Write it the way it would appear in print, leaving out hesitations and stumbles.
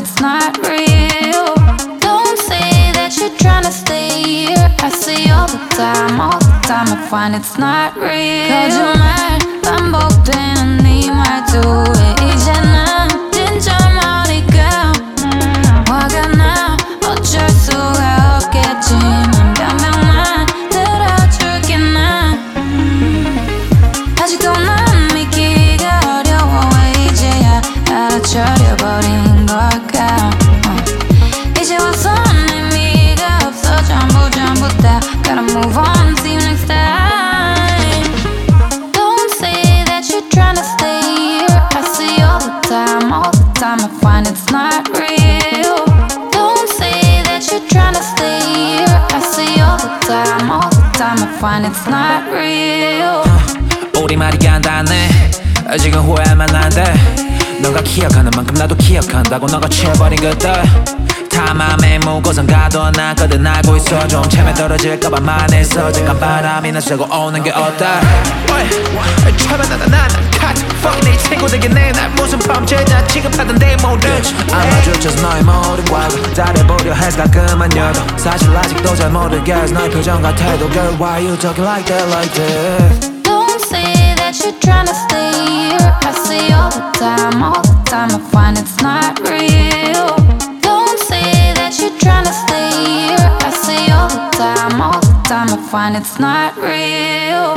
it's not real. Don't say that you're trying to stay here. I see all the time I find it's not real. Cause you're mad, 반복되는 네 말투에 이제는 진짜 머리가 화가 나. 어쩔 수가 없겠지만 변명만 들어줄게 난. 아직도 난 믿기가 어려워. 왜 이제야 알아차려버린 걸까. 이제 와서는 의미가 없어. 전부 다 Gotta move on, see you next time. Don't say that you're trying to stay here. I see all the time I find it's not real. Don't say that you're trying to stay here. I see all the time I find it's not real. 우리 말이 간단해. 지금 후회만 난데 너가 기억하는 만큼 나도 기억한다고. 너가 취해버린 것들 다 맘에 묻고선 가둬놨거든. 알고 있어 좀 체면 떨어질까봐 말했어. 잠깐 바람이나 쐬고 오는 게 어때. 차반나나 카트 fucking 내 친구들에게 내날 무슨 범죄자 취급하던데 모르지. 아마도 just 너의 모든 과거 잘해보려 해서 가끔은 여도 사실 아직도 잘 모르겠어. 너의 표정과 태도 girl why you talking like that like that. Don't say that you're trying to stay here. I see all the time I find it's not real. Don't say that you're trying to stay here. I see all the time I find it's not real.